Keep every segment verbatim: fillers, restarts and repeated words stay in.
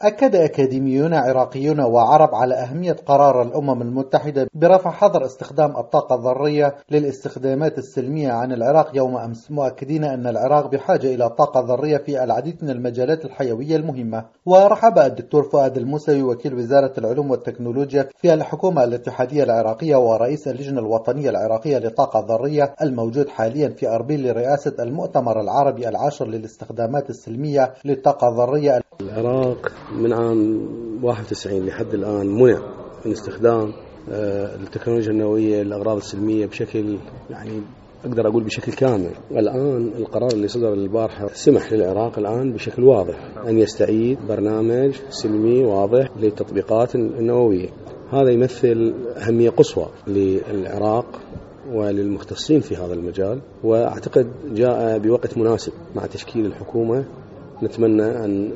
أكد أكاديميون عراقيون وعرب على أهمية قرار الأمم المتحدة برفع حظر استخدام الطاقة الذرية للاستخدامات السلمية عن العراق يوم أمس، مؤكدين أن العراق بحاجة إلى طاقة ذرية في العديد من المجالات الحيوية المهمة. ورحب الدكتور فؤاد الموسوي وكيل وزارة العلوم والتكنولوجيا في الحكومة الاتحادية العراقية ورئيس اللجنة الوطنية العراقية للطاقة الذرية الموجود حاليا في أربيل لرئاسة المؤتمر العربي العاشر للاستخدامات السلمية للطاقة الذرية. العراق من عام واحد وتسعين لحد الآن منع من استخدام التكنولوجيا النووية للأغراض السلمية بشكل يعني أقدر أقول بشكل كامل. والآن القرار اللي صدر البارحة سمح للعراق الآن بشكل واضح أن يستعيد برنامج سلمي واضح للتطبيقات النووية. هذا يمثل أهمية قصوى للعراق وللمختصين في هذا المجال، وأعتقد جاء بوقت مناسب مع تشكيل الحكومة. نتمنى أن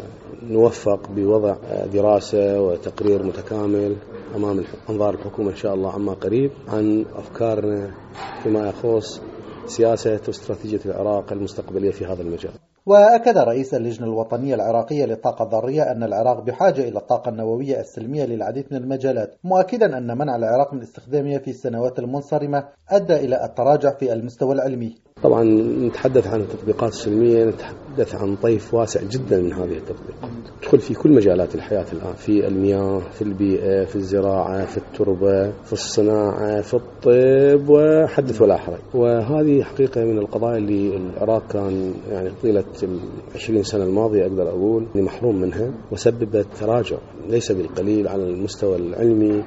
نوفق بوضع دراسة وتقرير متكامل أمام أنظار الحكومة إن شاء الله عما قريب عن أفكارنا فيما يخص سياسة واستراتيجية العراق المستقبلية في هذا المجال. وأكد رئيس اللجنة الوطنية العراقية للطاقة الذرية أن العراق بحاجة إلى الطاقة النووية السلمية للعديد من المجالات، مؤكدا أن منع العراق من استخدامها في السنوات المنصرمة أدى إلى التراجع في المستوى العلمي. طبعا نتحدث عن التطبيقات السلمية، نتحدث عن طيف واسع جدا من هذه التطبيقات تدخل في كل مجالات الحياة الآن، في المياه، في البيئة، في الزراعة، في التربة، في الصناعة، في الطب، وحدث ولا حرج. وهذه حقيقة من القضايا اللي العراق كان يعني طيلة العشرين سنة الماضية أقدر أقول محروم منها، وسببت تراجع ليس بالقليل على المستوى العلمي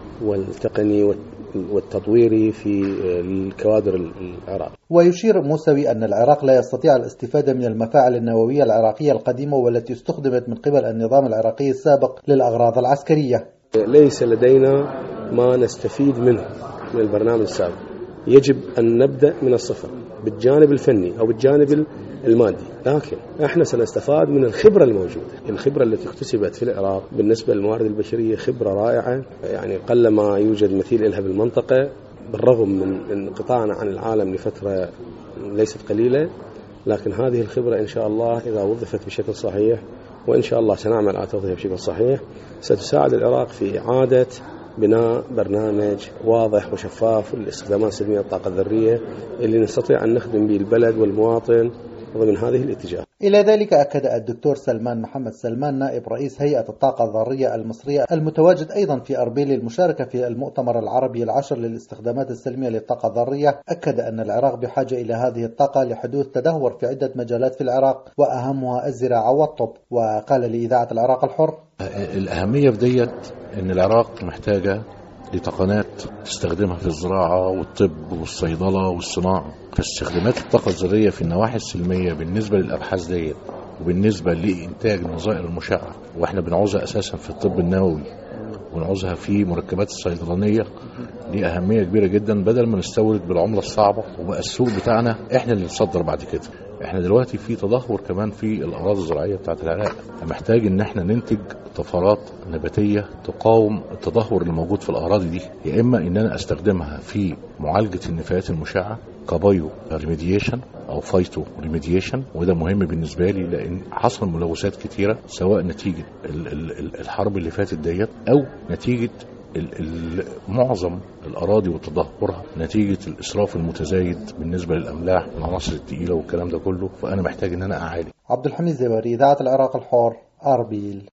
والتقني والتطويري في الكوادر العراق. ويشير موسوي أن العراق لا يستطيع الاستفادة من المفاعل النووية العراقية القديمة والتي استخدمت من قبل النظام العراقي السابق للأغراض العسكرية. ليس لدينا ما نستفيد منه من البرنامج السابق، يجب أن نبدأ من الصفر بالجانب الفني أو بالجانب المادي، لكن احنا سنستفاد من الخبرة الموجودة. الخبرة التي اكتسبت في العراق بالنسبة للموارد البشرية خبرة رائعة، يعني قل ما يوجد مثيل لها بالمنطقة، بالرغم من انقطاعنا عن العالم لفترة ليست قليلة. لكن هذه الخبرة إن شاء الله إذا وظفت بشكل صحيح، وإن شاء الله سنعمل على توظيفها بشكل صحيح، ستساعد العراق في إعادة بناء برنامج واضح وشفاف للاستخدامات السلمية للطاقة الذرية اللي نستطيع أن نخدم به البلد والمواطن ضمن هذه الاتجاه. إلى ذلك أكد الدكتور سلمان محمد سلمان نائب رئيس هيئة الطاقة الذرية المصرية المتواجد أيضا في أربيل المشاركة في المؤتمر العربي العاشر للاستخدامات السلمية للطاقة الذرية، أكد أن العراق بحاجة إلى هذه الطاقة لحدوث تدهور في عدة مجالات في العراق وأهمها الزراعة والطب. وقال لإذاعة العراق الحر: الأهمية بديت أن العراق محتاجة لتقنيات تستخدمها في الزراعة والطب والصيدلة والصناعة. فاستخدامات الطاقة الذرية في النواحي السلمية بالنسبة للأبحاث ديت وبالنسبة لإنتاج النظائر المشعة، وإحنا بنعوزها أساسا في الطب النووي ونعوزها في مركبات الصيدلانية، دي أهمية كبيرة جدا، بدل ما نستورد بالعملة الصعبة وبقى السوق بتاعنا إحنا اللي نصدر بعد كده. احنا دلوقتي في تدهور كمان في الأراضي الزراعية بتاعت العراق، محتاج ان احنا ننتج طفرات نباتية تقاوم التدهور اللي موجود في الأراضي دي، يا إما ان انا استخدمها في معالجة النفايات المشعة كبايو ريميديشن او فايتو ريميديشن، وده مهم بالنسبة لي لان حصل ملوثات كتيرة سواء نتيجة الحرب اللي فاتت ديت او نتيجة معظم الأراضي وتدهورها نتيجة الإسراف المتزايد بالنسبة للأملاح والعناصر الثقيلة والكلام ده كله. فأنا محتاج ان انا اعالج. عبد الحميد زباري، إذاعة العراق الحر، أربيل.